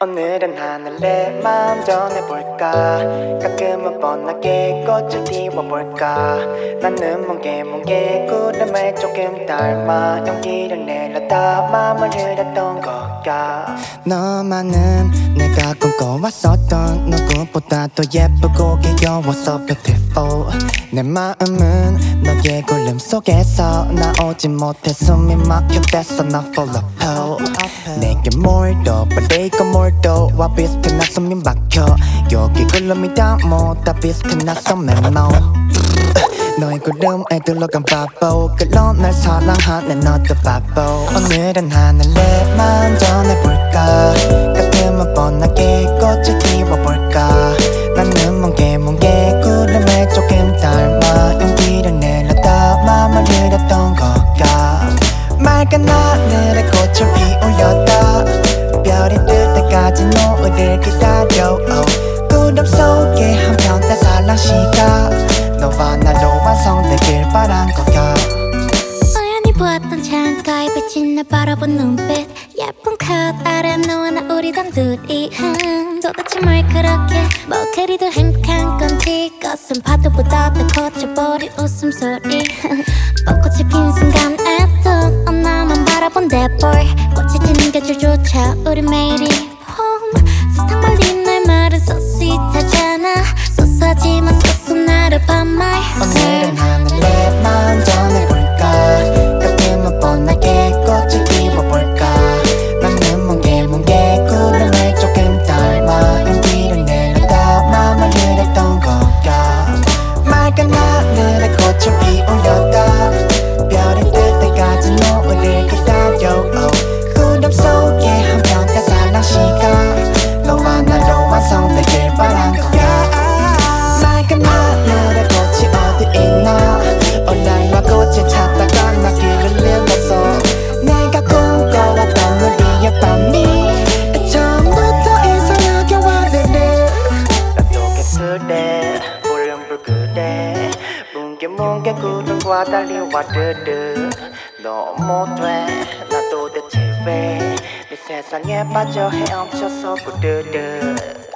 오늘은 하늘에 마음 전해볼까. 가끔은 뻔하게 꽃을 띄워볼까. 나는 뭉게뭉게 구름을 조금 닮아 용기를 내려다 마음을 흐렸던 걸까. 너만은 내가 꿈꿔왔었던 누구보다 더 예쁘고 귀여워서 beautiful. 내 마음은 너의 굴름 속에서 나오지 못해 숨이 막혀댔어. 나 full of hope. 내게 뭘 더 바래고 뭘 더 와 비슷해. 나 숨이 막혀 여기 굴름이 다 모다 비슷해. 나 so mellow. 너의 구름에 둘러간 바보 그런 날 사랑하네 너도 바보. 오늘은 하늘에 마음 전해볼까. 가끔은 뻔하게 꽃을 띄워볼까. 나는 뭉게뭉게 구름에 조금 닮아 용기를 내려다 마음을 흐렸던 걸까. 맑은 하늘에 꽃을 피우려다 별이 뜰 때까지 노을을 기다려. 구름 속에 한편 따사랑 시각 너와 나로 완성되길 바란 거야. 우연히 보았던 창가에 비친 날 바라본 눈빛 예쁜 컷 아래 너와 나 우리 단둘이 도대체 뭘 그렇게 뭐 그리도 행복한 건지 꽃은 파도보다 더 커져버린 웃음소리 벚꽃이 핀 순간에도 나만 바라본 that boy 꽃이 지는 계절조차 우리 매일이 봄 사탕 발린 날 말은 so sweet하잖아 소소하지만 소소 나를 밤말 오늘은 하늘에 마음 전해볼까. 가끔은 뻔하게 꽃을 띄워볼까. 나는 뭉게뭉게 구름을 조금 닮아 용기를 내려다 마음을 흐렸던 걸까. 맑은 하늘에 꽃을 피우려다 별이 뜰 때까지 노을을 기다려. 구름 속에 한편 따사랑 시각 너와 나로 완성되길 바란 거야. 맑은 하늘에 꽃이 어디 있나. 올라와 꽃을 찾다가 나 길을 잃었어. 내가 꿈꿔왔던 우리의 밤이 처음부터 이상하게 와르르. 난 속에 그래 부릉불 그래 뭉게뭉게 구름과 달리 와르르. 너무 돼나 도대체 왜 네 세상에 빠져 헤엄쳐서 부르르.